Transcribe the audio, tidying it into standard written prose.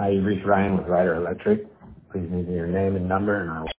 Hi, you reached Ryan with Ryder Electric. Please leave me your name and number, and I will